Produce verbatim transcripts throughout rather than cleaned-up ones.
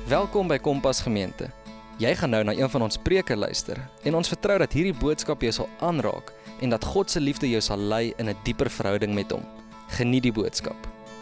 Welkom by Kompas Gemeente. Jy gaan nou na een van ons preke luister en ons vertrou dat hierdie boodskap jou sal aanraak en dat God se liefde jou sal lei in 'n dieper verhouding met hom. Geniet die boodskap.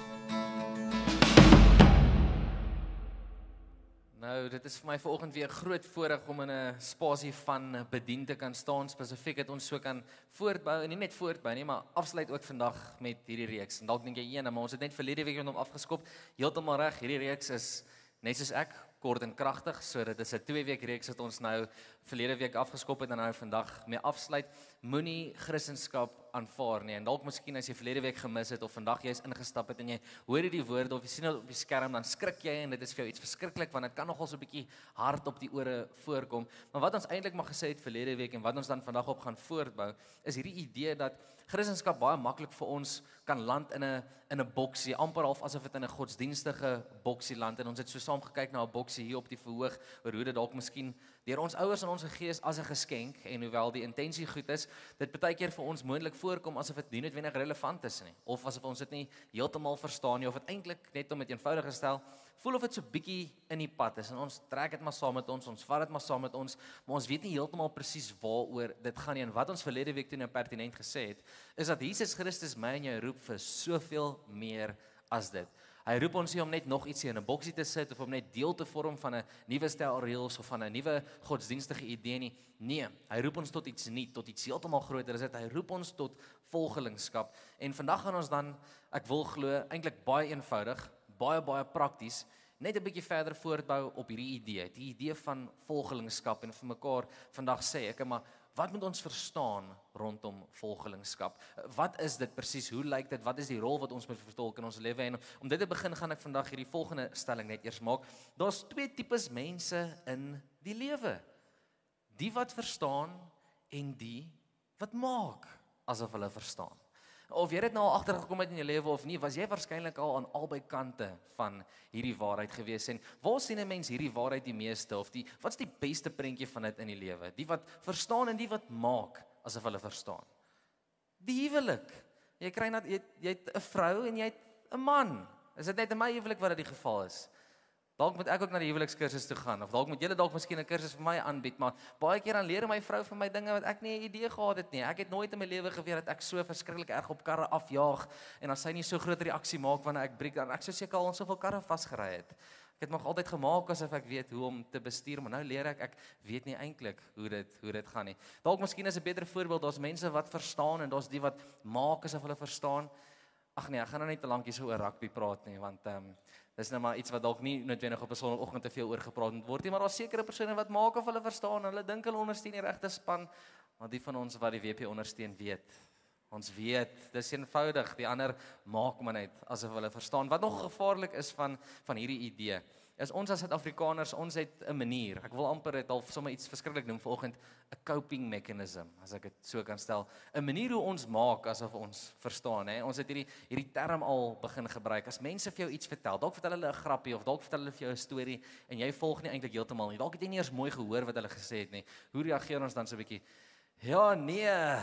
Nou, dit is vir my vanoggend weer 'n groot voorreg om in 'n spasie van bedien te kan staan, spesifiek dat ons so kan voortbou, en nie net voortbou nie, maar afsluit ook vandag met hierdie reeks. En dalk dink jy, "Een, maar ons het net verlede week met hom afgeskop." Heeltemal reg, hierdie reeks is net soos ek, kort en kragtig, so dit is 'n twee week reeks wat ons nou verlede week afgeskop het en nou vandag mee afsluit. Moenie Christendom aanvaar nie. En dalk miskien as jy verlede week gemis het of vandag jy is ingestap het en jy hoor hierdie woorde of jy sien dit op die skerm, dan skrik jy en dit is vir jou iets verskriklik, want dit kan nogal so 'n bietjie hard op die ore voorkom. Maar wat ons eintlik maar gesê het verlede week en wat ons dan vandag op gaan voortbou, is hierdie idee dat Christendom baie maklik vir ons kan land in 'n in 'n boksie, amper half asof dit in 'n godsdienstige boksie land. En ons het so saam gekyk na 'n boksie hier op die verhoog, oor hoe dit dalk miskien deur ons ouers en ons gegee is as 'n geskenk, en hoewel die intensie goed is, dit baie keer vir ons moontlik voorkom asof dit nie noodwendig relevant is nie, of asof ons dit nie heeltemal verstaan nie, of dit eintlik net om dit eenvoudig te stel, voel of dit so bietjie in die pad is, en ons trek dit maar saam met ons, ons vat dit maar saam met ons, maar ons weet nie heeltemal presies waaroor dit gaan nie. En wat ons verlede week toe nou pertinent gesê het, is dat Jesus Christus my en jou roep vir soveel meer as dit. Hy roep ons nie om net nog ietsie in 'n boksie te sit of om net deel te vorm van 'n nuwe stel reëls of van 'n nuwe godsdienstige idee nie. Nee, hy roep ons tot iets nuuts, tot iets heeltemal groter. Is dit hy roep ons tot volgelingskap. En vandag gaan ons dan, ek wil glo, eintlik baie eenvoudig, baie baie prakties, net 'n bietjie verder voortbou op hierdie idee, die idee van volgelingskap, en vir mekaar vandag sê ek, maar wat moet ons verstaan rondom volgelingskap? Wat is dit presies? Hoe lyk dit? Wat is die rol wat ons moet vertolk in ons lewe? En om dit te begin gaan ek vandag hierdie volgende stelling net eers maak. Daar's twee tipes mense in die lewe. Die wat verstaan en die wat maak asof hulle verstaan. Of jy het nou al agtergekom het in jou lewe of nie, was jy waarskynlik al aan albei kante van hierdie waarheid gewees. En waar sien 'n mens hierdie waarheid die meeste, of die wat's die beste prentjie van dit in die lewe? Die wat verstaan en die wat maak asof hulle verstaan. Die huwelik. Jy kry net jy, jy het 'n vrou en jy het 'n man. Is dit net in my huwelik wat dit die geval is? Dalk moet ek ook na die huwelikskursus toe gaan, of dalk moet julle dalk miskien 'n kursus vir my aanbied, maar baie keer dan leer my vrou vir my dinge wat ek nie 'n idee gehad het nie. Ek het nooit in my lewe geweet dat ek so verskriklik erg op karre afjaag, en as sy nie so groot reaksie maak wanneer ek breek, dan ek sou seker al ons soveel karre vasgery het. Ek het nog altyd gemaak asof ek weet hoe om te bestuur, maar nou leer ek, ek weet nie eintlik hoe dit hoe dit gaan nie. Dalk miskien is 'n beter voorbeeld, daar's mense wat verstaan en daar's die wat maak asof hulle verstaan. Ag nee, ek gaan nou net te lank hier so oor rugby praat nie, want ehm um, dis nou maar iets wat dalk nie noodwendig op 'n Sondagoggend te veel oor gepraat moet word nie, maar daar's sekere persone wat maak of hulle verstaan, hulle dink hulle ondersteun die regte span, maar die van ons wat die W P ondersteun weet, ons weet, dis eenvoudig, die ander maak maar net asof hulle verstaan. Wat nog gevaarlik is van van hierdie idee, is ons as Suid-Afrikaners, ons het 'n manier, ek wil amper dit al sommer iets verskriklik noem vanoggend, 'n coping mechanism, as ek dit so kan stel, 'n manier hoe ons maak asof ons verstaan, hè. Ons het hierdie hierdie term al begin gebruik, as mense vir jou iets vertel, dalk vertel hulle 'n grappie, of dalk vertel hulle vir jou 'n storie, en jy volg nie eintlik heeltemal nie, dalk het jy nie eers mooi gehoor wat hulle gesê het nie, hoe reageer ons dan so 'n bietjie? Ja, nee,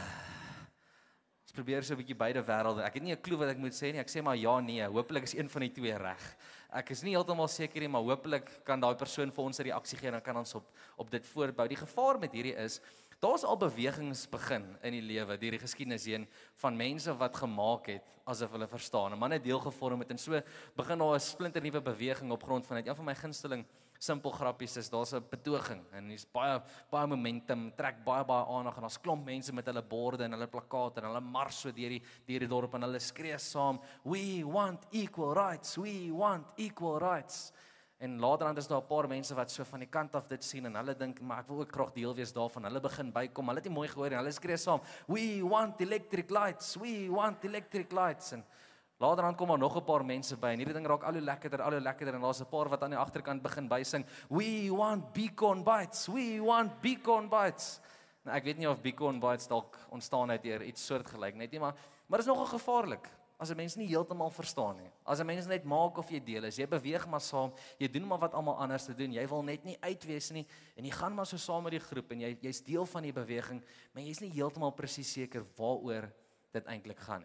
ons probeer so 'n bietjie beide wêrelde, ek het nie 'n klou wat ek moet sê nie, ek sê maar ja, nee, hopelik is een van die twee reg. Ek is nie heeltemal seker nie, maar hopelik kan daai persoon vir ons 'n reaksie gee en dan kan ons op op dit voortbou. Die gevaar met hierdie is, daar's al bewegings begin in die lewe, deur die geskiedenis heen, van mense wat gemaak het asof hulle verstaan. 'n Man het deel gevorm het, en so begin daar 'n splinter nuwe beweging op grond van dit. Een van my gunsteling simpel grappies is, daar's 'n betoging en hier's baie baie momentum, trek baie baie aandag, en daar's klomp mense met hulle borde en hulle plakate en hulle mars so deur die deur die dorp en hulle skree saam, "We want equal rights, we want equal rights." En laterand is daar 'n paar mense wat so van die kant af dit sien en hulle dink, maar ek wil ook graag deel wees daarvan. Hulle begin bykom, hulle het nie mooi gehoor en hulle skree saam, "We want electric lights, we want electric lights." En laterand kom daar nog 'n paar mense by en hierdie ding raak al hoe lekkerder, al hoe lekkerder, en daar's 'n paar wat aan die agterkant begin bysing, "We want beacon bites, we want beacon bites." Nou ek weet nie of beacon bites dalk ontstaan uit hier iets soortgelyk net nie, maar maar dit is nogal gevaarlik as 'n mens nie heeltemal verstaan nie. As 'n mens net maak of jy deel is, jy beweeg maar saam, jy doen maar wat almal anders te doen, jy wil net nie uitwees nie, en jy gaan maar so saam met die groep, en jy jy's deel van die beweging, maar jy's nie heeltemal presies seker waaroor dit eintlik gaan nie.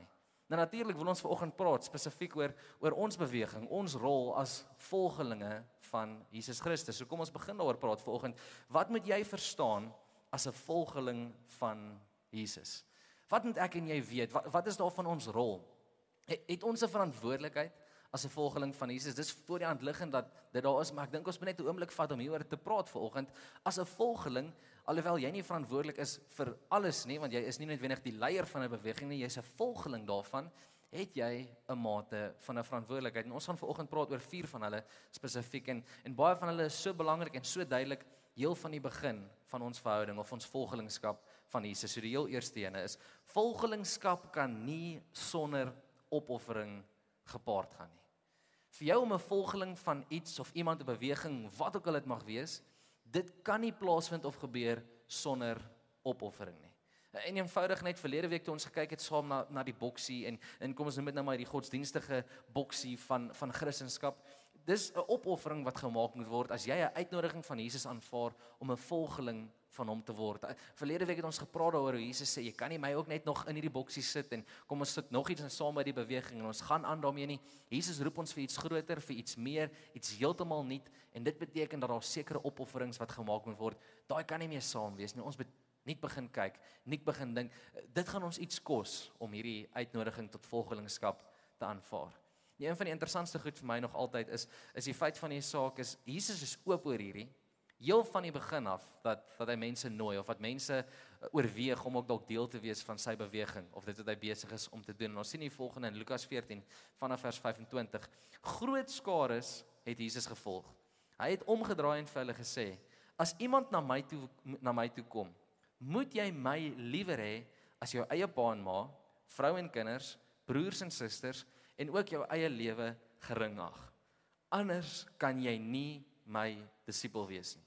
Nou natuurlik wil ons vanoggend praat spesifiek oor oor ons beweging, ons rol as volgelinge van Jesus Christus. So kom ons begin daaroor praat vanoggend. Wat moet jy verstaan as 'n volgeling van Jesus? Wat moet ek en jy weet? Wat, wat is daar van ons rol? Het, het ons 'n verantwoordelikheid as 'n volgeling van Jesus? Dis voor die hand liggend dat dit daar is, maar ek dink ons moet net 'n oomblik vat om hieroor te praat vanoggend. As 'n volgeling, alhoewel jy nie verantwoordelik is vir alles nie, want jy is nie noodwendig die leier van 'n beweging nie, jy's 'n volgeling daarvan, het jy 'n mate van 'n verantwoordelikheid. En ons gaan vanoggend praat oor vier van hulle spesifiek en en baie van hulle is so belangrik en so duidelik heel van die begin van ons verhouding of ons volgelingskap van Jesus. So die heel eerste ene is volgelingskap kan nie sonder opoffering gepaard gaan nie. Vir jou om 'n volgeling van iets of iemand 'n beweging, wat ook al dit mag wees, dit kan nie plaasvind of gebeur sonder opoffering nie. En eenvoudig net verlede week toe ons gekyk het saam na na die boksie en en kom ons noem dit nou maar die godsdienstige boksie van van Christendom. Dis 'n opoffering wat gemaak moet word as jy 'n uitnodiging van Jesus aanvaar om 'n volgeling van hom te word. Verlede week het ons gepraat daaroor hoe Jesus sê, jy kan nie my ook net nog in hierdie boksie sit en kom ons sit nog iets in saam by die beweging en ons gaan aan daarmee nie. Jesus roep ons vir iets groter, vir iets meer, iets heeltemal nuut en dit beteken dat daar sekere opofferings wat gemaak moet word. Daai kan nie meer saam wees nie. Ons moet nie begin kyk, nie begin dink, dit gaan ons iets kos om hierdie uitnodiging tot volgelingskap te aanvaar. Die een van die interessantste goed vir my nog altyd is is die feit van die saak is Jesus is oop oor hierdie heel van die begin af dat dat hy mense nooi of wat mense oorweeg om ook dalk deel te wees van sy beweging of dit wat hy besig is om te doen. En ons sien die volgende in Lukas veertien vanaf vers vyf-en-twintig. Groot skares het Jesus gevolg. Hy het omgedraai en vir hulle gesê: "As iemand na my toe na my toe kom, moet jy my liewer hê as jou eie pa en ma, vrou en kinders, broers en susters en ook jou eie lewe gering ag. Anders kan jy nie my disipel wees nie.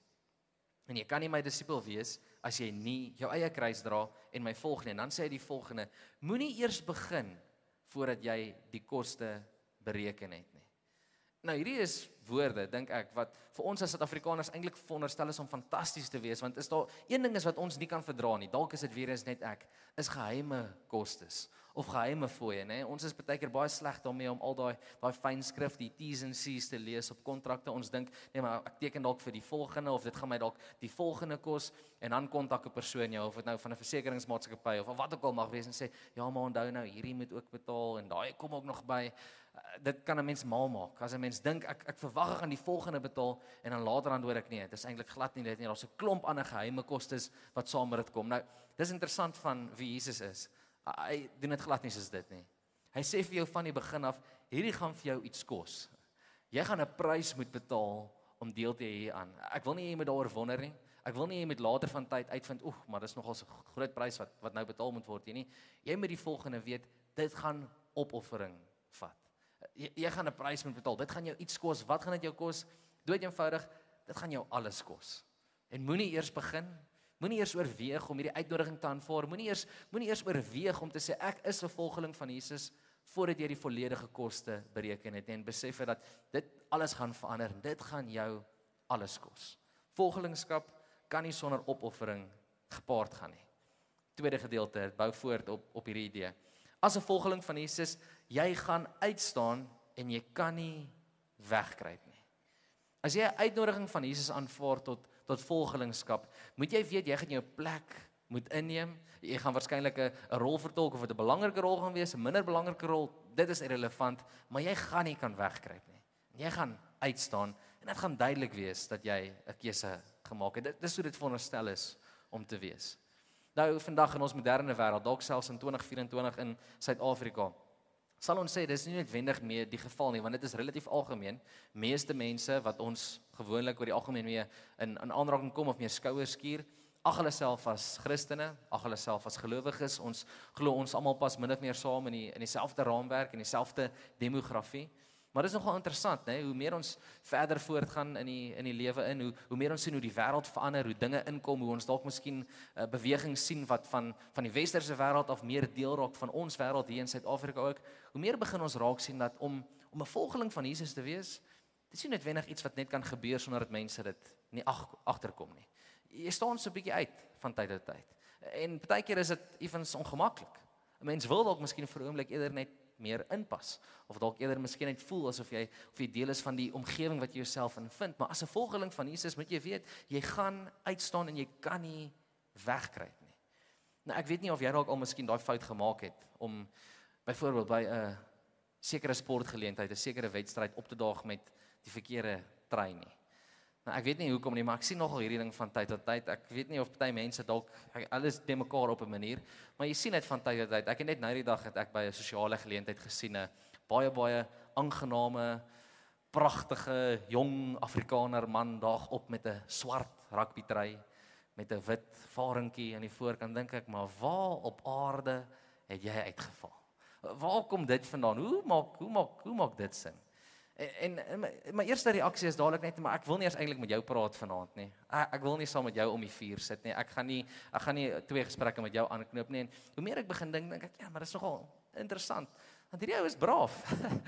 En jy kan nie my disipel wees as jy nie jou eie kruis dra en my volg nie." En dan sê hy die volgende: "Moenie eers begin voordat jy die koste bereken het nie." Nou hierdie is woorde, dink ek, wat vir ons as Suid-Afrikaners eintlik veronderstel is om fantasties te wees, want is daar een ding is wat ons nie kan verdra nie, dalk is dit weer eens net ek, is geheime kostes of geheime fooie, nê? Ons is baie keer baie sleg daarmee om al daai daai fyn skrif, die T's en C's te lees op kontrakte. Ons dink, nee, maar ek teken dalk vir die volgende of dit gaan my dalk die volgende kos en dan kontak 'n persoon jou of dit nou van 'n versekeringsmaatskappy of wat ook al mag wees en sê, "Ja, maar onthou nou, hierdie moet ook betaal en daai kom ook nog by." Dit kan 'n mens mal maak. As 'n mens dink ek ek verwag ek gaan die volgende betaal en dan later dan hoor ek nee, dit is eintlik glad nie dit nie. Daar's 'n klomp ander geheime kostes wat saam met dit kom. Nou, dis interessant van wie Jesus is. Hy doen dit glad nie soos dit nie. Hy sê vir jou van die begin af, hierdie gaan vir jou iets kos. Jy gaan 'n prys moet betaal om deel te hê hieraan. Ek wil nie jy moet daaroor wonder nie. Ek wil nie jy moet later van tyd uitvind, oeg, maar dis nogal 'n groot prys wat wat nou betaal moet word hier nie. Jy moet die volgende weet, dit gaan opoffering vat. Jy, jy gaan 'n prys moet betaal. Dit gaan jou iets kos. Wat gaan dit jou kos? Dood eenvoudig, dit gaan jou alles kos. En moenie eers begin, moenie eers oorweeg om hierdie uitnodiging te aanvaar. Moenie eers moenie eers oorweeg om te sê ek is 'n volgeling van Jesus voordat jy die volledige koste bereken het en besef het dat dit alles gaan verander. Dit gaan jou alles kos. Volgelingskap kan nie sonder opoffering gepaard gaan nie. Tweede gedeelte, dit bou voort op op hierdie idee. As 'n volgeling van Jesus, jy gaan uitstaan en jy kan nie wegkruip nie. As jy 'n uitnodiging van Jesus aanvaar tot tot volgelingskap, moet jy weet jy gaan jou plek moet inneem. Jy gaan waarskynlik 'n 'n rol vertolk of dit 'n belangrike rol gaan wees, 'n minder belangrike rol, dit is irrelevant, maar jy gaan nie kan wegkruip nie. Jy gaan uitstaan en dit gaan duidelik wees dat jy 'n keuse gemaak het. Dit dis hoe dit veronderstel is om te wees. Nou vandag in ons moderne wêreld, dalk selfs in twintig vyf-en-twintig in Suid-Afrika, sal ons sê dis nie noodwendig meer die geval nie, want dit is relatief algemeen. Meeste mense wat ons gewoonlik oor die algemeen mee in in aanraking kom of mee skouers skuur, ag hulle self as Christene, ag hulle self as gelowiges. Ons glo ons almal pas min of meer saam in die in dieselfde raamwerk en dieselfde demografie. Maar dit is nogal interessant, né? Hoe meer ons verder voortgaan in die in die lewe in, hoe hoe meer ons sien hoe die wêreld verander, hoe dinge inkom, hoe ons dalk miskien 'n uh, beweging sien wat van van die westerse wêreld af meer deel raak van ons wêreld hier in Suid-Afrika ook. Hoe meer begin ons raak sien dat om om 'n volgeling van Jesus te wees, dit is nie noodwendig iets wat net kan gebeur sonder dat mense dit nie ag, agterkom nie. Jy staan so 'n bietjie uit van tyd tot tyd. En baie keer is dit effens ongemaklik. 'n Mens wil dalk miskien vir 'n oomblik eerder net meer inpas, of dalk eerder miskien net voel asof jy of jy deel is van die omgewing wat jy jouself in vind, maar as 'n volgeling van Jesus moet jy weet, jy gaan uitstaan en jy kan nie wegkruip nie. Nou ek weet nie of jy dalk al miskien daai fout gemaak het om byvoorbeeld by 'n sekere sportgeleentheid, 'n sekere wedstryd op te daag met die verkeerde trui nie. Nou ek weet nie hoekom nie, maar ek sien nogal hierdie ding van tyd tot tyd. Ek weet nie of party mense dalk alles te mekaar op 'n manier, maar jy sien dit van tyd tot tyd. Ek het net nou die dag het ek by 'n sosiale geleentheid gesien 'n baie baie aangename, pragtige jong Afrikaner man daag op met 'n swart rugbytrui met 'n wit varingkie aan die voorkant. Dink ek, maar waar op aarde het jy uitgeval? Waar kom dit vandaan? Hoe maak hoe maak hoe maak dit sin? En, en my, my eerste reaksie is dadelik net, maar ek wil nie eens eintlik met jou praat vanaand nie. Ek, ek wil nie saam met jou om die vuur sit nie. Ek gaan nie ek gaan nie twee gesprekke met jou aanknoop nie. En hoe meer ek begin dink, dink ek, ja, maar dit is nogal interessant. Want hierdie ou is braaf.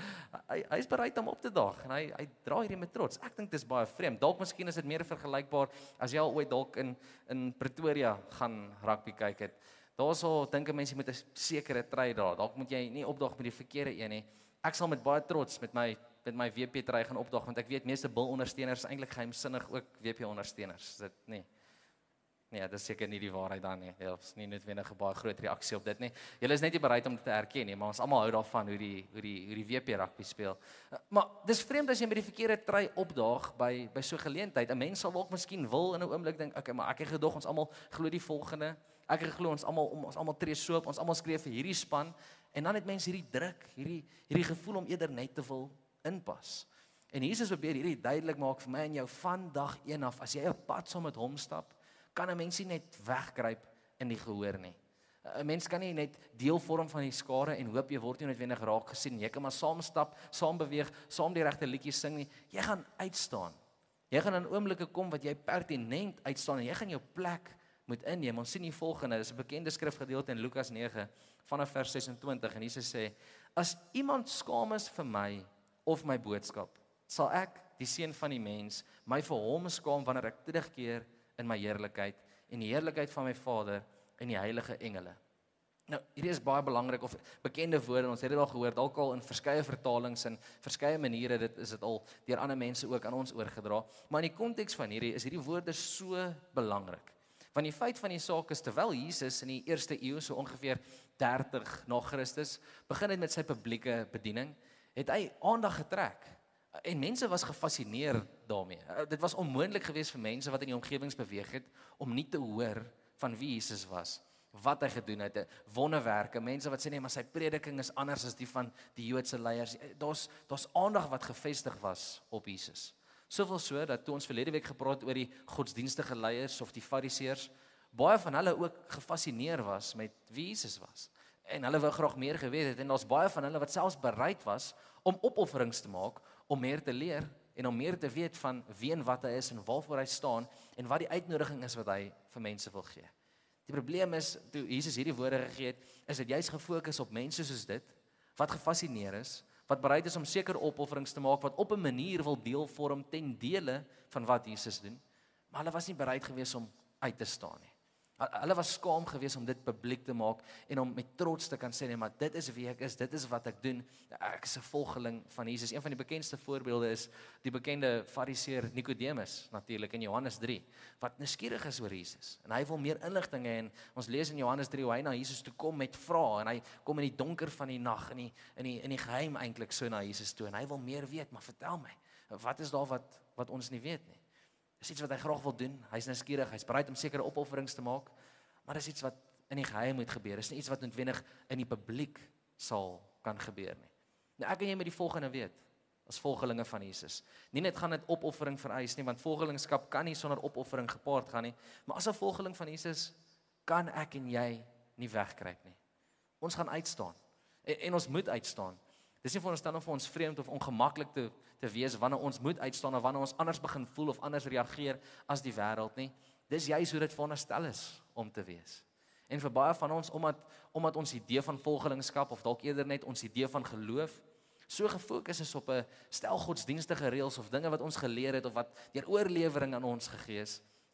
hy hy is bereid om op te daag en hy hy dra hierdie met trots. Ek dink dit is baie vreemd. Dalk miskien is dit meer vergelykbaar as jy al ooit dalk in in Pretoria gaan rugby kyk het. Daarso dink 'n mens jy moet 'n sekere trui dra. Dalk moet jy nie opdaag met die verkeerde een nie. Ek sal met baie trots met my met my W P trui gaan opdaag, want ek weet meeste bil ondersteuners is eintlik geheimsinnig ook W P ondersteuners. Dit nee. Nee, dit is seker nie die waarheid dan nie. Dit is nie noodwendig 'n baie groot reaksie op dit nie. Julle is net nie bereid om dit te erken nie, maar ons almal hou daarvan hoe die hoe die hoe die W P rugby speel. Maar dis vreemd as jy met die verkeerde trui opdaag by by so 'n geleentheid. 'n Mens sal dalk miskien wil in 'n oomblik dink, okay, maar ek het gedog ons almal glo die volgende. Ek het geglo ons almal ons almal tree so op, ons almal skree vir hierdie span en dan het mense hierdie druk, hierdie hierdie gevoel om eerder net te wil inpas. En Jesus probeer hierdie duidelik maak vir my en jou van dag een af. As jy 'n pad saam met hom stap, kan 'n mens nie net wegkruip in die gehoor nie. 'n Mens kan nie net deel vorm van die skare en hoop jy word nie noodwendig raak gesien. Jy kan maar saam stap, saam beweeg, saam die regte liedjies sing nie. Jy gaan uitstaan. Jy gaan in oomblikke kom wat jy pertinent uitstaan en jy gaan jou plek moet inneem. Ons sien die volgende, dis 'n bekende skrifgedeelte in Lukas nege vanaf vers ses en twintig en Jesus sê: "As iemand skaam is vir my of my boodskap, sal ek, die seun van die mens, my vir hom skaam wanneer ek terugkeer in my heerlikheid en die heerlikheid van my Vader en die heilige engele." Nou, hierdie is baie belangrik of bekende woorde, ons het dit al gehoor, dalk al in verskeie vertalings en verskeie maniere, dit is dit al deur ander mense ook aan ons oorgedra, maar in die konteks van hierdie is hierdie woorde so belangrik. Want die feit van die saak is, terwyl Jesus in die eerste eeu, so ongeveer dertig na Christus, begin het met sy publieke bediening, het hy aandag getrek. En mense was gefassineer daarmee. Dit was onmoontlik geweest vir mense wat in die omgewings beweeg het, om nie te hoor van wie Jesus was, wat hy gedoen het, wonderwerke, mense wat sê nee, maar sy prediking is anders as die van die Joodse leiers. Daar's daar's aandag wat gefestig was op Jesus. Soveel so, dat toe ons verlede week gepraat oor die godsdienstige leiers of die fariseërs, baie van hulle ook gefassineer was met wie Jesus was. En hulle wou graag meer geweet het, en daar's baie van hulle wat selfs bereid was om opofferings te maak, om meer te leer, en om meer te weet van wie en wat hy is, en waarvoor hy staan, en wat die uitnodiging is wat hy vir mense wil gee. Die probleem is, toe Jesus hierdie woorde gegee het, is dit juist gefokus op mense soos dit, wat gefassineer is, wat bereid is om sekere opofferings te maak, wat op 'n manier wil deel vorm ten dele van wat Jesus doen, maar hulle was nie bereid geweest om uit te staan nie. Hulle was skaam geweest om dit publiek te maak en om met trots te kan sê, nee, maar dit is wie ek is, dit is wat ek doen, ek is 'n volgeling van Jesus. Een van die bekendste voorbeelde is die bekende fariseer Nicodemus, natuurlik in Johannes drie, wat nuuskierig is oor Jesus, en hy wil meer inligting hê, en ons lees in Johannes drie hoe hy na Jesus toe kom met vrae, en hy kom in die donker van die nag, in die, in die, in die geheim eintlik so na Jesus toe, en hy wil meer weet, maar vertel my, wat is daar wat, wat ons nie weet nie? Dis iets wat hy graag wil doen, hy's nuuskierig, hy's bereid om sekere opofferings te maak, maar dis iets wat in die geheim moet gebeur, dis nie iets wat noodwendig in die publiek sal kan gebeur nie. Nou ek en jy moet die volgende weet, as volgelinge van Jesus. Nie net gaan dit opoffering vereis nie, want volgelingskap kan nie sonder opoffering gepaard gaan nie, maar as 'n volgeling van Jesus, kan ek en jy nie wegkruip nie. Ons gaan uitstaan, en, en ons moet uitstaan. Dis nie veronderstel om vir ons vreemd of ongemaklik te, te wees wanneer ons moet uitstaan of wanneer ons anders begin voel of anders reageer as die wêreld nie. Dis juist hoe dit veronderstel is om te wees. En vir baie van ons, omdat, omdat ons idee van volgelingskap of dalk eerder net ons idee van geloof so gefokus is op 'n stel godsdienstige reëls of dinge wat ons geleer het of wat deur oorlewering aan ons gegee is,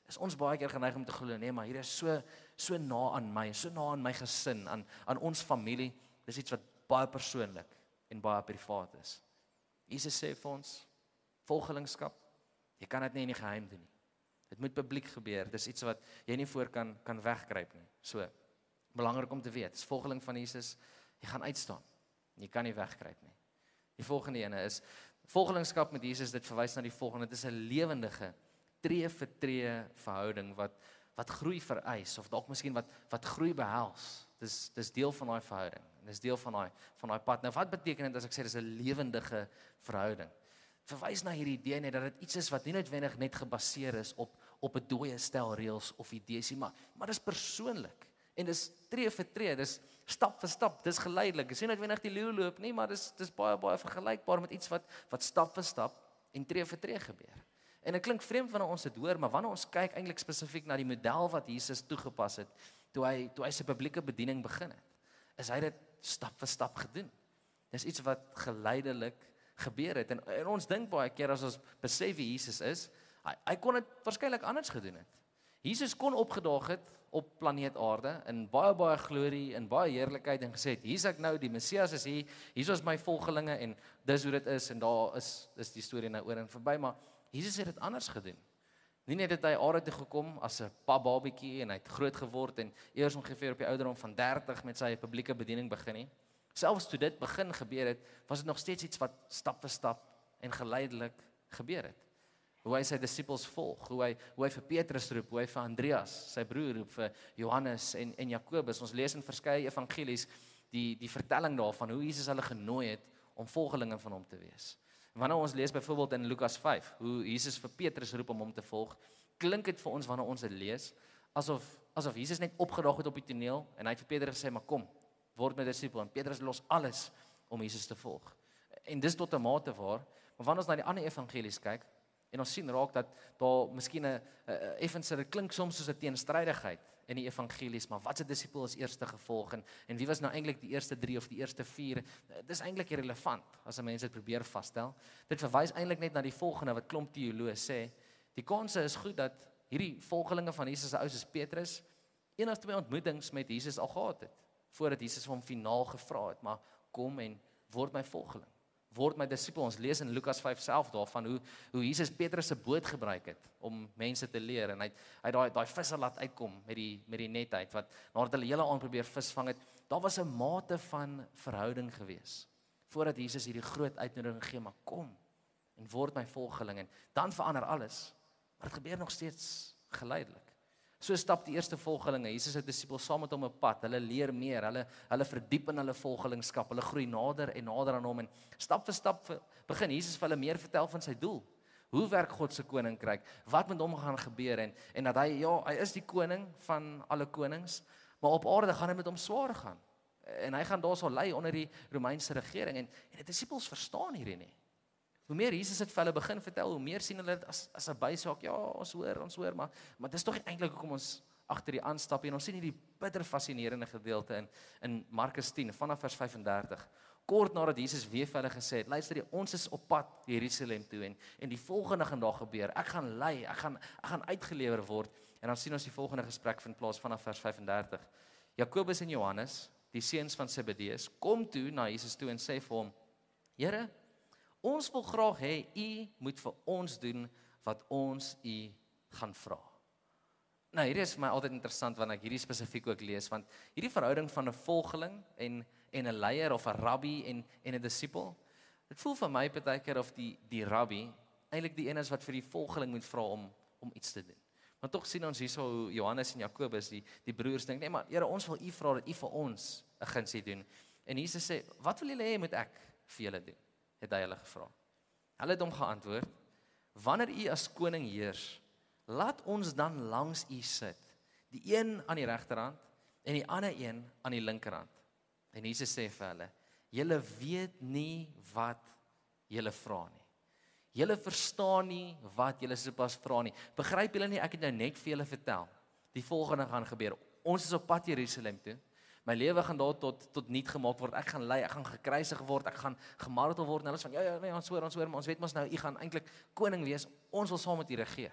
is ons baie keer geneig om te glo, nee, maar hier is so so na aan my, so na aan my gesin, aan aan ons familie. Dis iets wat baie persoonlik en baie privaat is. Jesus sê vir ons, volgelingskap, jy kan dit nie in die geheim doen nie. Dit moet publiek gebeur. Dis iets wat jy nie voor kan kan wegkruip nie. So, belangrik om te weet, as volgeling van Jesus, jy gaan uitstaan. Jy kan nie wegkruip nie. Die volgende ene is volgelingskap met Jesus, dit verwys na die volgende. Dit is 'n lewendige, tree vir tree verhouding wat wat groei vereis of dalk miskien wat wat groei behels. Dis dis deel van daai verhouding. Dis deel van daai van daai pad. Nou wat beteken dit as ek sê dis 'n lewendige verhouding? Verwys na hierdie idee net dat dit iets is wat nie noodwendig net gebaseer is op op 'n dooie stel reëls of idees nie, maar maar dis persoonlik. En dis tree vir tree, dis stap vir stap, dis geleidelik. Dis nie noodwendig die leeu loop nie, maar dis dis baie baie vergelykbaar met iets wat wat stap vir stap en tree vir tree gebeur. En dit klink vreemd wanneer ons dit hoor, maar wanneer ons kyk eintlik spesifiek na die model wat Jesus toegepas het toe hy toe hy sy publieke bediening begin het, is hy dit stap vir stap gedoen. Dis iets wat geleidelik gebeur het en, en ons dink baie keer as ons besef wie Jesus is, hy, hy kon dit waarskynlik anders gedoen het. Jesus kon opgedaag het op planeet Aarde in baie baie glorie en baie heerlikheid en gesê het, hier's ek nou, die Messias is hier, hier is my volgelinge en dis hoe dit is en daar is is die storie nou oor en verby, maar Jesus het dit anders gedoen. Nie net het hy aarde toe gekom as 'n papbabietjie en hy het groot geword en eers ongeveer op die ouderdom van dertig met sy publieke bediening begin nie. Selfs toe dit begin gebeur het, was dit nog steeds iets wat stap vir stap en geleidelik gebeur het. Hoe hy sy disippels volg, hoe hy hoe hy vir Petrus roep, hoe hy vir Andreas, sy broer roep, vir Johannes en en Jakobus. Ons lees in verskeie evangelies die die vertelling daarvan hoe Jesus hulle genooi het om volgelinge van hom te wees. Wanneer ons lees byvoorbeeld in Lukas vyf, hoe Jesus vir Petrus roep om hom te volg, klink dit vir ons wanneer ons dit lees, asof asof Jesus net opgedaag het op die toneel en hy het vir Petrus gesê, maar kom, word my disipel, en Petrus los alles om Jesus te volg. En dis tot 'n mate waar, maar wanneer ons na die ander evangelies kyk, en ons sien raak dat daar miskien 'n effens dit klink soms soos 'n teenstrydigheid in die evangelies, maar wat se disipel is eerste gevolg en en wie was nou eintlik die eerste drie of die eerste vier? Dis eintlik irrelevant as 'n mens dit probeer vasstel. Dit verwys eintlik net na die volgende wat klomp teoloë sê. Die kanse is goed dat hierdie volgelinge van Jesus se ou soos Petrus een of twee ontmoetings met Jesus al gehad het voordat Jesus hom finaal gevra het, maar kom en word my volgeling. Word my disipel. Ons lees in Lukas vyf self daarvan hoe hoe Jesus Petrus se boot gebruik het om mense te leer en hy hy daai daai visse laat uitkom met die met die net uit wat nadat hulle hele aand probeer visvang het. Daar was 'n mate van verhouding gewees voordat Jesus hierdie groot uitnodiging gee, maar kom en word my volgeling en dan verander alles. Maar dit gebeur nog steeds geleidelik. So stap die eerste volgelinge, Jesus se disippels saam met hom op pad. Hulle leer meer, hulle hulle verdiep in hulle volgelingskap, hulle groei nader en nader aan hom en stap vir stap begin Jesus vir hulle meer vertel van sy doel. Hoe werk God se koninkryk? Wat met hom gaan gebeur en en dat hy ja, hy is die koning van alle konings, maar op aarde gaan dit met hom swaar gaan. En hy gaan daarso lei onder die Romeinse regering en en die disippels verstaan hierdie nie. Hoe meer Jesus het vir hulle begin vertel, hoe meer sien hulle dit as as 'n bysaak. Ja, ons hoor, ons hoor, maar maar dis tog nie eintlik hoekom ons agter die aanstap en ons sien hierdie bitter fascinerende gedeelte in in Markus tien vanaf vers vyf en dertig. Kort nadat Jesus weer vir hulle gesê het, luister jy, ons is op pad Jerusalem toe en en die volgende gaan daar gebeur. Ek gaan lei, ek gaan ek gaan uitgelewer word. En dan sien ons die volgende gesprek vind plaas vanaf vers vyf en dertig. Jakobus en Johannes, die seuns van Zebedeus, kom toe na Jesus toe en sê vir hom: Here, ons wil graag hê u moet vir ons doen wat ons u gaan vra. Nou, hierdie is vir my altyd interessant wanneer ek hierdie spesifiek ook lees, want hierdie verhouding van 'n volgeling en en 'n leier of 'n rabbi en en 'n disipel, dit voel vir my baie keer of die die rabbi eintlik die een is wat vir die volgeling moet vra om om iets te doen. Maar tog sien ons hierso hoe Johannes en Jakobus, die die broers dink, nee, maar Here, ons wil u vra dat u vir ons 'n gunsie doen. En Jesus sê, wat wil julle hê moet ek vir julle doen? Het hy hulle gevra. Hulle het hom geantwoord: Wanneer u as koning heers, laat ons dan langs u sit, die een aan die regterhand en die ander een aan die linkerhand. En Jesus sê vir hulle: Julle weet nie wat julle vra nie. Julle verstaan nie wat julle sopas vra nie. Begryp julle nie, ek het nou net vir julle vertel. Die volgende gaan gebeur. Ons is op pad Jerusalem toe. My lewe gaan daar tot tot niet gemaak word. Ek gaan ly, ek gaan gekruisig word, ek gaan gemartel word. En hulle sê van ja ja nee, ons hoor, ons hoor, maar ons weet mos nou u gaan eintlik koning wees. Ons wil saam met u regeer.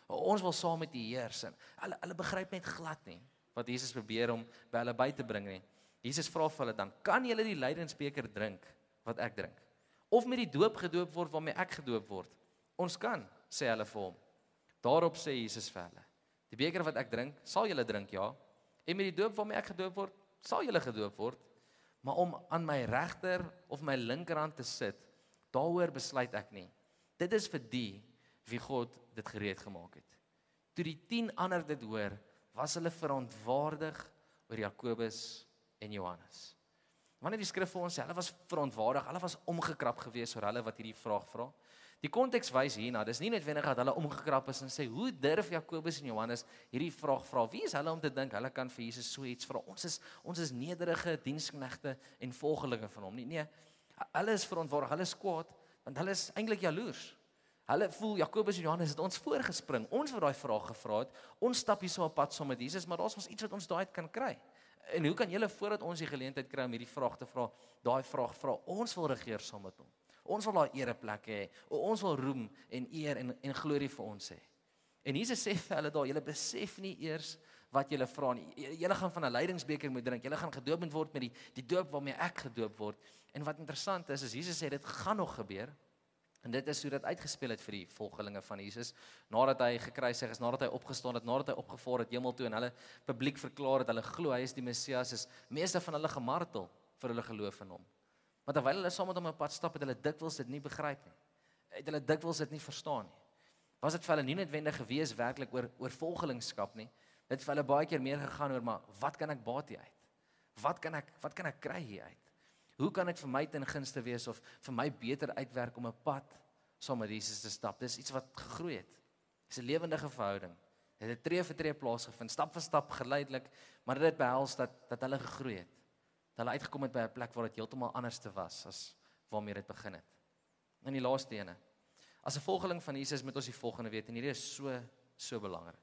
Ons wil saam met U heers. En hulle hulle begryp net glad nie wat Jesus probeer om by hulle by te bring nie. Jesus vra vir hulle dan, kan julle die lydingsbeker drink wat ek drink? Of met die doop gedoop word waarmee ek gedoop word? Ons kan, sê hulle vir hom. Daarop sê Jesus vir hulle, die beker wat ek drink, sal julle drink, ja. En met die doop waarmee ek gedoop word, sal julle gedoop word. Maar om aan my regter of my linkerhand te sit, daaroor besluit ek nie. Dit is vir die wie God dit gereed gemaak het. Toe die tien ander dit hoor, was hulle verontwaardig oor Jakobus en Johannes. Wanneer die skrif vir ons sê, hulle was verontwaardig, hulle was omgekrap gewees oor hulle wat hierdie vraag vra. Die konteks wys hierna, dis nie noodwendig dat hulle omgekrap is en sê, hoe durf Jakobus en Johannes hierdie vraag vra? Wie is hulle om te dink, hulle kan vir Jesus so iets vra? Ons is, ons is nederige diensknegte en volgelinge van hom. Nee, nee, hulle is verontwaardig, hulle is kwaad, want hulle is eintlik jaloers. Hulle voel, Jakobus en Johannes het ons voorgespring, ons wat daai vraag gevra het, ons stap hier so op pad saam met Jesus, maar daar's ons iets wat ons daai kan kry. En hoe kan julle voordat ons die geleentheid kry om hierdie vraag te vra, daai vraag vra, ons wil regeer saam met hom. Ons wil daai ereplekke hê, ons wil roem en eer en, en glorie vir ons hê. En Jesus sê vir hulle daar, julle besef nie eers wat julle vra nie. Julle gaan van 'n lydingsbeker moet drink, julle gaan gedoop moet word met die, die doop waarmee ek gedoop word. En wat interessant is, is Jesus sê dit gaan nog gebeur. En dit is hoe dit uitgespeel het vir die volgelinge van Jesus, nadat hy gekruisig is, nadat hy opgestaan het, nadat hy opgevaar het hemel toe en hulle publiek verklaar het, hulle glo hy is die Messias, is meeste van hulle gemartel vir hulle geloof in hom. Maar terwyl hulle saam met hom op pad stap, het hulle dikwels dit nie begryp nie. Het hulle dikwels dit nie verstaan nie. Was dit vir hulle nie noodwendig gewees werklik oor, oor volgelingskap nie, dit het vir hulle baie keer meer gegaan oor, maar wat kan ek baat hier uit? Wat kan ek, wat kan ek kry hier uit? Hoe kan dit vir my ten gunste wees of vir my beter uitwerk om 'n pad saam met Jesus te stap? Dis iets wat gegroei het. Dis 'n lewendige verhouding. Dit het tree vir tree plaasgevind, stap vir stap geleidelik, maar dit het behels dat dat hulle gegroei het. Dat hulle uitgekom het by 'n plek waar dit heeltemal anders te was as waarmee dit begin het. En die laaste ene. As 'n volgeling van Jesus moet ons die volgende weet en hierdie is so so belangrik.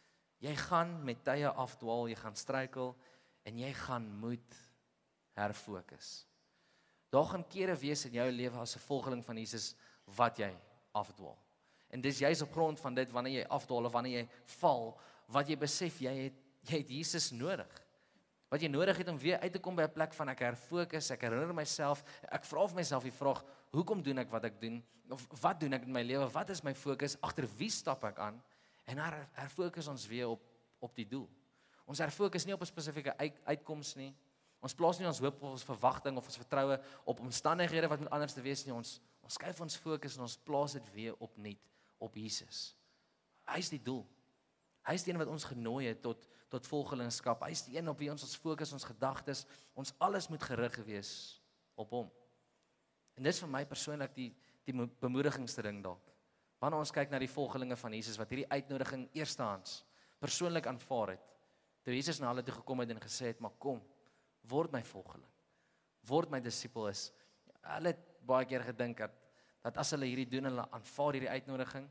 Jy gaan met tye afdwaal, jy gaan struikel en jy gaan moet herfokus. Daar gaan kere wees in jou lewe as 'n volgeling van Jesus wat jy afdwaal. En dis juist op grond van dit wanneer jy afdwaal of wanneer jy val, wat jy besef jy het jy het Jesus nodig. Wat jy nodig het om weer uit te kom by 'n plek van ek herfokus, ek herinner myself, ek vra vir myself die vraag, hoekom doen ek wat ek doen? Of wat doen ek in my lewe? Wat is my fokus? Agter wie stap ek aan? En dan herfokus ons weer op op die doel. Ons herfokus nie op 'n spesifieke uit, uitkoms nie. Ons plaas nie ons hoop of ons verwagting of ons vertroue op omstandighede wat moet anders te wees nie. Ons ons skuif ons fokus en ons plaas dit weer opnuut op Jesus. Hy is die doel. Hy is die een wat ons genooi het tot tot volgelingskap. Hy is die een op wie ons ons fokus, ons gedagtes, ons alles moet gerig wees op hom. En dis vir my persoonlik die die bemoedigingste ding dalk. Wanneer ons kyk na die volgelinge van Jesus wat hierdie uitnodiging eerstehands persoonlik aanvaar het. Toe Jesus na hulle toe gekom het en gesê het, maar kom, word my volgeling. Word my disipel is. Hulle het baie keer gedink dat dat as hulle hierdie doen, hulle aanvaar hierdie uitnodiging,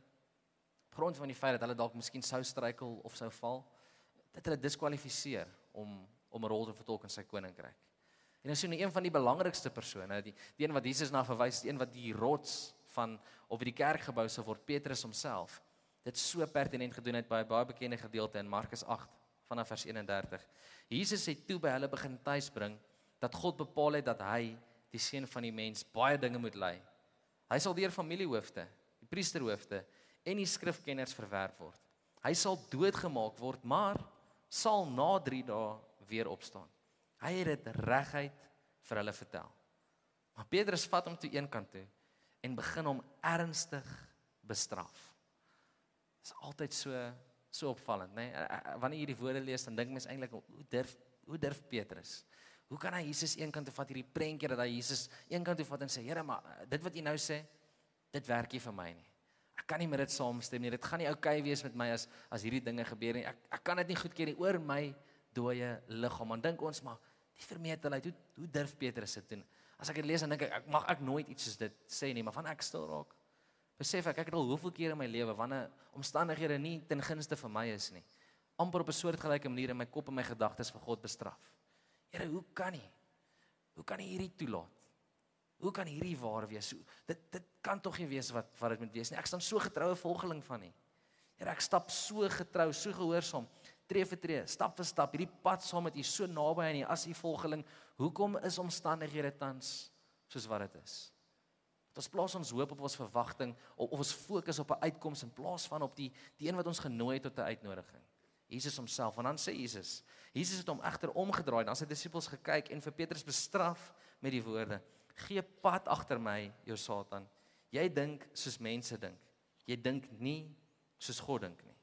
op grond van die feit dat hulle dalk miskien sou struikel of sou val, dit hulle diskwalifiseer om om 'n rol te vertolk in sy koninkryk. En as jy nou een van die belangrikste persone, die die een wat Jesus na verwys, die een wat die rots van of die kerk gebou sou word, Petrus homself, dit so pertinent gedoen het by 'n baie bekende gedeelte in Markus agt vanaf vers eenendertig. Jesus het toe by hulle begin tuisbring dat God bepaal het dat hy, die seun van die mens, baie dinge moet ly. Hy sal deur familiehoofde, die priesterhoofde en die skrifkenners verwerp word. Hy sal doodgemaak word, maar sal na drie dae weer opstaan. Hy het dit reguit vir hulle vertel. Maar Petrus vat hom toe een kant toe en begin hom ernstig bestraf. Dit is altyd so so opvallend, né? Nee? Wanneer jy die woorde lees, dan dink mens eintlik, hoe durf hoe durf Petrus? Hoe kan hy Jesus een kant toe vat, hierdie prentjie dat hy Jesus een kant toe vat en sê, Here, maar dit wat jy nou sê, dit werk nie vir my nie. Ek kan nie met dit saamstem nie. Dit gaan nie oukei wees met my as as hierdie dinge gebeur nie. Ek ek kan dit nie goedkeur nie oor my dooie liggaam. Dan dink ons maar, die vermetelheid, hoe hoe durf Petrus dit doen? As ek dit lees dan dink ek, ek mag ek nooit iets soos dit sê nie, maar van ek stil raak, besef ek, ek het al hoeveel keer in my lewe wanneer omstandighede nie ten gunste vir my is nie, amper op 'n soortgelyke manier in my kop en my gedagtes vir God bestraf. Here, hoe kan nie? Hoe kan hy hierdie toelaat? Hoe kan hierdie waar wees? Dit dit kan tog nie wees wat wat dit moet wees nie. Ek staan so getroue volgeling van nie. Here, ek stap so getrou, so gehoorsaam, tree vir tree, stap vir stap, hierdie pad saam met U so naby aan U as U volgeling. Hoekom is omstandighede tans soos wat dit is? Ons plaas ons hoop op ons verwagting, of, of ons fokus op 'n uitkoms in plaas van op die die een wat ons genooi het tot 'n uitnodiging. Jesus homself, want dan sê Jesus, Jesus het hom egter omgedraai, dan sy disippels gekyk en vir Petrus bestraf met die woorde: "Gee pad agter my, jou Satan. Jy dink soos mense dink. Jy dink nie soos God dink nie."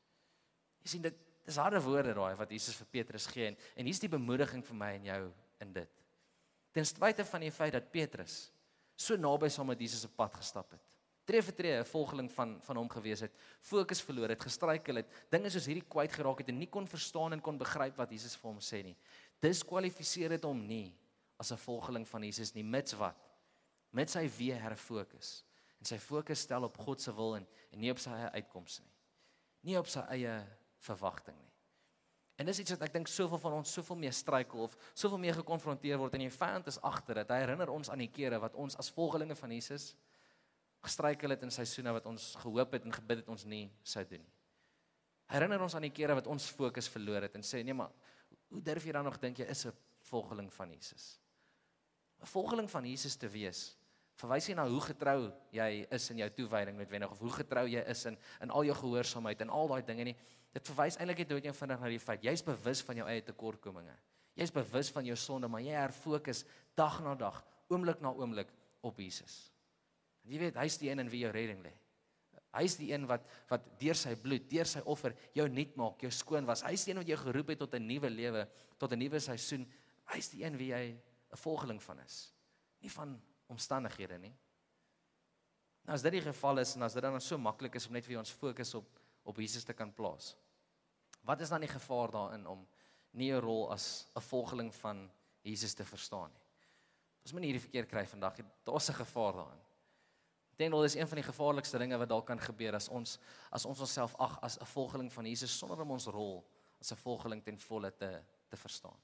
Jy sien, dit dis harde woorde daai wat Jesus vir Petrus gee, en, en hier's die bemoediging vir my en jou in dit. Ten spyte van die feit dat Petrus so naby saam met Jesus op pad gestap het, tree vir tree 'n volgeling van, van hom gewees het, fokus verloor het, gestruikel het, dinge soos hierdie kwyt geraak het en nie kon verstaan en kon begryp wat Jesus vir hom sê nie. Diskwalifiseer dit hom nie as 'n volgeling van Jesus nie, mits wat? Met sy weer herfokus. En sy fokus stel op God se wil en, en nie op sy eie uitkomste nie. Nie op sy eie verwagting nie. En dis iets wat ek dink soveel van ons soveel meer struikel of soveel meer gekonfronteer word en die vyand is agter dit. Hy herinner ons aan die kere wat ons as volgelinge van Jesus gestruikel het in seisoene wat ons gehoop het en gebid het ons nie sou doen nie. Hy herinner ons aan die kere wat ons fokus verloor het en sê, nee maar, hoe durf jy dan nog dink jy is 'n volgeling van Jesus? 'n Volgeling van Jesus te wees, verwys jy na hoe getrou jy is in jou toewyding noodwendig, of hoe getrou jy is in, in al jou gehoorsaamheid en al daai dinge nie. Dit verwys eintlik net dood eenvoudig na die feit, jy's bewus van jou eie tekortkominge. Jy's bewus van jou sonde, maar jy herfokus dag na dag, oomblik na oomblik op Jesus. En jy weet, hy's die een in wie jou redding lê. Hy's die een wat wat deur sy bloed, deur sy offer jou nuut maak, jou skoon was. Hy's die een wat jou geroep het tot 'n nuwe lewe, tot 'n nuwe seisoen. Hy's die een wie jy 'n volgeling van is. Nie van omstandighede nie. Nou as dit die geval is en as dit dan so maklik is om net vir ons fokus op op Jesus te kan plaas. Wat is dan die gevaar daarin om nie 'n rol as 'n volgeling van Jesus te verstaan nie? Ons moet nie hierdie verkeerd kry vandag. Daar's 'n gevaar daarin. Ek dink dit is een van die gevaarlikste dinge wat dalk kan gebeur as ons as ons onsself ag as 'n volgeling van Jesus sonder om ons rol as 'n volgeling ten volle te te verstaan.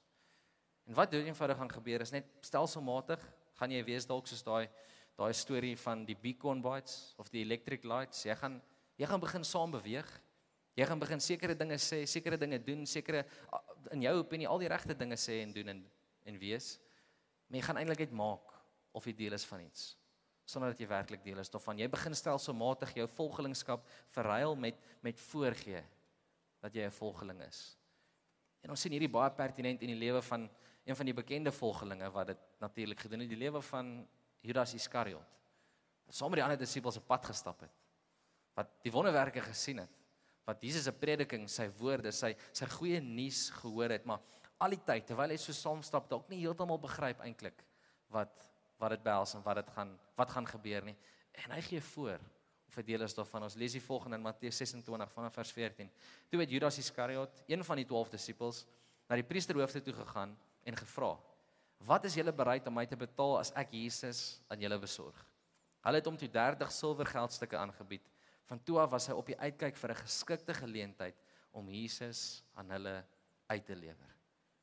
En wat doen eenvoudig gaan gebeur is net stelselmatig gaan jy wees dalk soos daai daai storie van die beacon lights of die electric lights. Jy gaan jy gaan begin saam beweeg. Jy gaan begin sekere dinge sê, sekere dinge doen, sekere in jou opinie al die regte dinge sê en doen en en wees. Maar jy gaan eintlik net maak of jy deel is van iets sonder dat jy werklik deel is daarvan. Jy begin stelselmatig jou volgelingskap verruil met met voorgee dat jy 'n volgeling is. En ons sien hierdie baie pertinent in die lewe van een van die bekende volgelinge wat dit natuurlik gedoen het, die lewe van Judas Iskariot. Wat saam met die ander disippels op pad gestap het. Wat die wonderwerke gesien het. Wat Jesus se prediking, sy woorde, sy sy goeie nuus gehoor het, maar al die tyd terwyl hy so saamstap, dalk nie heeltemal begryp eintlik wat wat dit behels en wat dit gaan wat gaan gebeur nie. En hy gee voor of 'n deel is daarvan. Ons lees die volgende in Matteus ses en twintig vanaf vers veertien. Toe het Judas Iskariot, een van die twaalf disippels, na die priesterhoofde toe gegaan en gevra: "Wat is julle bereid om my te betaal as ek Jesus aan julle besorg?" Hulle het hom toe dertig silwergeldstukke aangebied. Van toe af was hy op die uitkyk vir 'n geskikte geleentheid om Jesus aan hulle uit te lewer.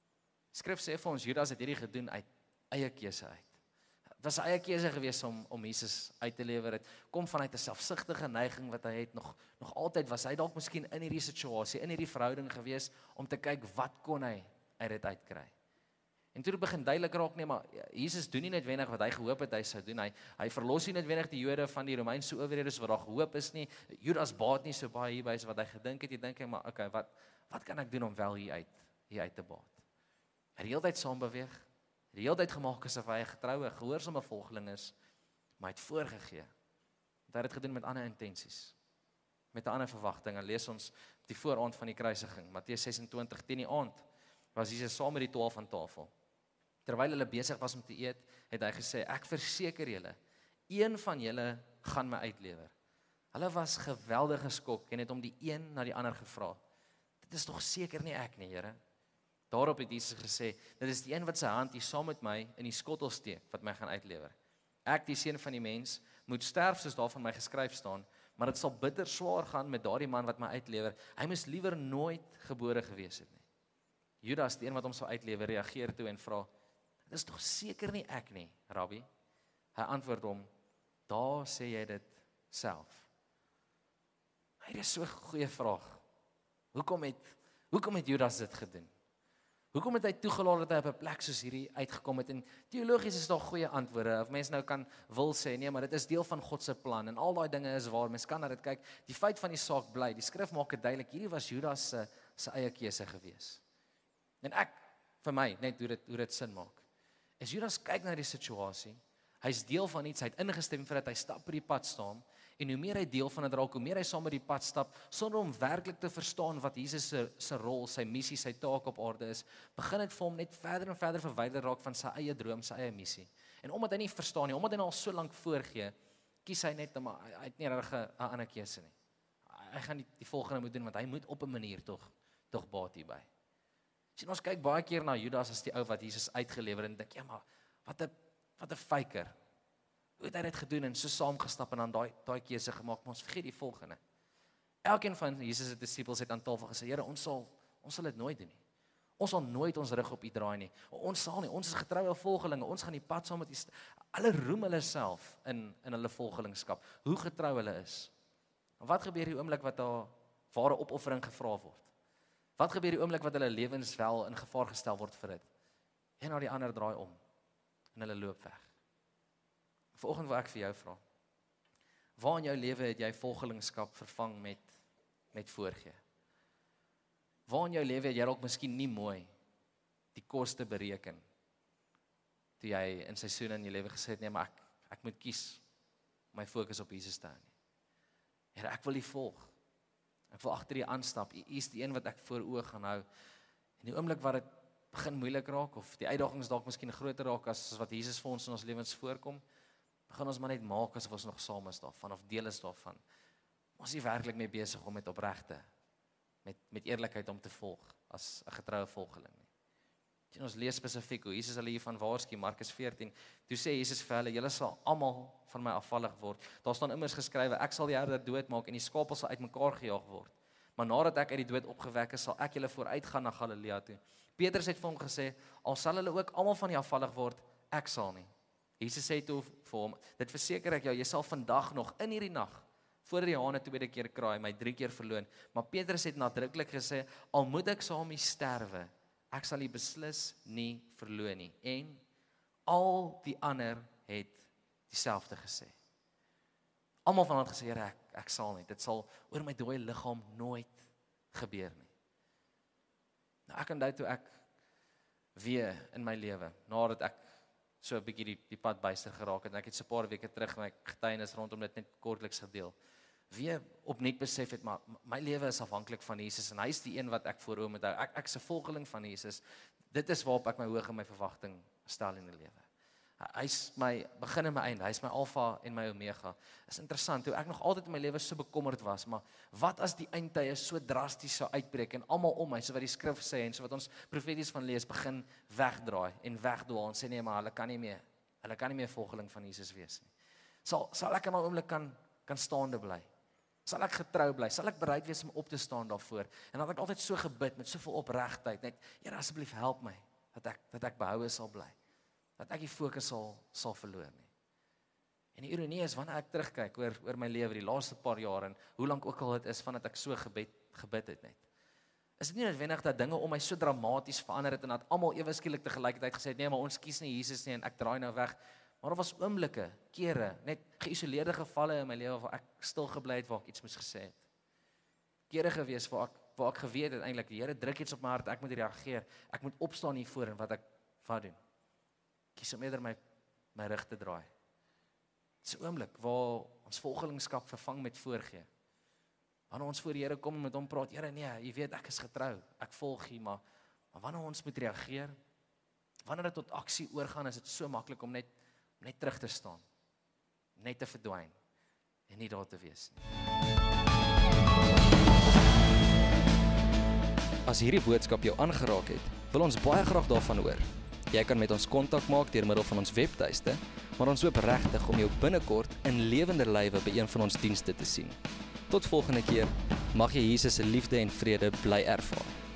Skrif sê vir ons Judas het hierdie gedoen uit eie keuse uit. Dit was sy eie keuse gewees om om Jesus uit te lewer. Dit kom vanuit 'n selfsugtige neiging wat hy het. Nog nog altyd was hy dalk miskien in hierdie situasie, in hierdie verhouding gewees om te kyk wat kon hy uit dit uitkry. En toe het begin duidelik raak nee, maar Jesus doen nie noodwendig wat hy gehoop het hy sou doen. Hy hy verlos nie noodwendig die Jode van die Romeinse owerhede so wat daar gehoop is nie. Judas baat nie so baie hierby as wat hy gedink het. Jy dink hy maar okay, wat wat kan ek doen om wel hier uit hier uit te baat? Hy het die hele tyd saam beweeg. Die hele tyd gemaak asof hy 'n getroue, gehoorsame volgeling is, maar hy het voorgegee. Hy het dit gedoen met ander intensies, met 'n ander verwagting. En lees ons die vooraand van die kruisiging, Matteus ses en twintig, teen die aand was Jesus saam met die twaalf aan tafel. Terwyl hulle besig was om te eet, het hy gesê: "Ek verseker julle, een van julle gaan my uitlewer." Hulle was geweldig geskok en het hom die een na die ander gevra: "Dit is tog seker nie ek nie, Here?" Daarop het Jesus gesê: "Dit is die een wat sy hand hier saam met my in die skottel steek wat my gaan uitlewer. Ek, die seun van die mens, moet sterf soos daar van my geskryf staan, maar dit sal bitter swaar gaan met daardie man wat my uitlewer. Hy moes liewer nooit gebore gewees het nie." Judas, die een wat hom sou uitlewer, reageer toe en vra: "Dit is tog seker nie ek nie, Rabbi?" Hy antwoord hom: "Daar sê jy dit self." Hierdie is so 'n goeie vraag. Hoekom het hoekom het Judas dit gedoen? Hoekom het hy toegelaat dat hy op 'n plek soos hierdie uitgekom het? En teologies is daar goeie antwoorde. Of mense nou kan wil sê nee, maar dit is deel van God se plan en al daai dinge is waar. Mens kan na dit kyk. Die feit van die saak bly, die skrif maak dit duidelik, hierdie was Judas se se eie keuse gewees. En ek vir my net hoe dit hoe dit sin maak. As Judas kyk na die situasie, hy's deel van iets, hy het ingestem vir dat hy stap op die pad staan. En hoe meer hy deel van dit raak, hoe meer hy saam met die pad stap, sonder om werklik te verstaan wat Jesus se se rol, sy missie, sy taak op aarde is, begin dit vir hom net verder en verder verwyder raak van sy eie droom, sy eie missie. En omdat hy nie verstaan nie, omdat hy nou al so lank voorgee, kies hy net, maar hy het nie regtig 'n ander keuse nie. Hy gaan die, die volgende moet doen, want hy moet op 'n manier tog tog baat hierby. Sien, ons kyk baie keer na Judas as die ou wat Jesus uitgelewer en dink, ja maar, wat 'n wat 'n faker. Hoe het hy dit gedoen en so saamgestap en dan daai daai keuse gemaak, maar ons vergeet die volgende. Elkeen van Jesus se disippels het aan tafel gesê, Here, ons sal ons sal dit nooit doen nie. Ons sal nooit ons rug op U draai nie. Ons sal nie, ons is getroue volgelinge, ons gaan die pad saam met U. Hulle roem hulle self in in hulle volgelingskap, hoe getrou hulle is. En wat gebeur die oomblik wat daar ware opoffering gevra word? Wat gebeur die oomblik wat hulle lewens wel in gevaar gestel word vir dit? Een na die ander draai om en hulle loop weg. Vanoggend wil ek vir jou vra, waar in jou lewe het jy volgelingskap vervang met met voorgee? Waar in jou lewe het jy dalk miskien nie mooi die koste bereken, toe jy in seisoene in jou lewe gesê het, nee, maar ek, ek moet kies my fokus op Jesus te hou nie. Here, ek wil U volg. Ek wil agter U aanstap. U is die een wat ek voor oë gaan hou. En die oomblik wat dit begin moeilik raak, of die uitdagings dalk miskien groter raak as wat Jesus vir ons in ons lewens voorkom, begin ons maar net maak asof ons nog saam is daarvan, of deel is daarvan. Ons is nie werklik mee besig om met opregte, met, met eerlikheid om te volg, as 'n getroue volgeling nie. En ons lees spesifiek hoe Jesus hulle hiervan waarsku, Markus veertien, toe sê Jesus vir hulle, julle sal almal van my afvallig word. Daar staan immers geskrywe, ek sal die herde doodmaak en die skape sal uitmekaar gejaag word. Maar nadat ek uit die dood opgewek is, sal ek julle vooruitgaan na Galilea toe. Petrus het vir hom gesê, al sal hulle ook almal van die afvallig word, ek sal nie. Jesus sê toe vir hom, dit verseker ek jou, jy sal vandag nog in hierdie nag, voor die hane tweede keer kraai, my drie keer verloon. Maar Petrus het nadruklik gesê, al moet ek saam mee sterwe, ek sal U beslis nie verloon nie. En al die ander het dieselfde gesê. Almal van hulle het gesê, Here, ek, ek sal nie, dit sal oor my dooie liggaam nooit gebeur nie. Nou ek onthou toe ek weer in my lewe, nadat ek so 'n bietjie die, die pad byster geraak het, en ek het so 'n paar weke terug my getuienis rondom dit net kortliks gedeel, weer opnuut besef het, maar my lewe is afhanklik van Jesus, en hy is die een wat ek voor oë moet hou. Ek, ek is 'n volgeling van Jesus, dit is waarop ek my hoog en my verwagting stel in die lewe. Hy is my begin en my einde, hy is my alfa en my omega. Is interessant, hoe ek nog altyd in my lewe so bekommerd was, maar wat as die eindtye so drasties sou uitbreek, en almal om my, so wat die skrif sê, en so wat ons profeties van lees, begin wegdraai, en wegdwaal, en sê nee, maar hulle kan nie meer, hulle kan nie meer volgeling van Jesus wees nie. Sal, sal ek in 'n oomblik kan, kan staande bly? Sal ek getrou bly? Sal ek bereid wees om op te staan daarvoor? En dan het ek altyd so gebid, met soveel opregtheid, net, Here, asseblief help my, dat ek, dat ek behoue sal bly, dat ek die fokus sal, sal verloor nie. En die ironie is, wanneer ek terugkyk oor, oor my lewe, die laaste paar jaar, en hoe lank ook al dit is, vandat ek so gebed, gebid het net, is dit nie noodwendig dat dinge om my so dramaties verander het, en dat almal ewe skielik te gelykertyd gesê het, nee, maar ons kies nie Jesus nie, en ek draai nou weg. Maar daar was oomblikke, kere, net geïsoleerde gevalle in my lewe, waar ek stil gebly het, waar ek iets moes gesê het. Kere gewees, waar ek, waar ek geweet het, eintlik, die Here druk iets op my hart, ek moet reageer, ek moet opstaan hiervoor, en wat ek, wat doen? Kies om eerder my, my rug te draai. Dit is 'n oomblik waar ons volgelingskap vervang met voorgee. Wanneer ons voor die Here kom en met hom praat, Here, nee, jy weet ek is getrou, ek volg U, maar, maar wanneer ons moet reageer, wanneer dit tot aksie oorgaan, is dit so maklik om net, net terug te staan, net te verdwyn, en nie daar te wees nie. As hierdie boodskap jou aangeraak het, wil ons baie graag daarvan hoor. Jy kan met ons kontak maak deur middel van ons webtuiste, maar ons hoop regtig om jou binnekort in lewende lywe by een van ons dienste te sien. Tot volgende keer, mag jy Jesus se liefde en vrede bly ervaar.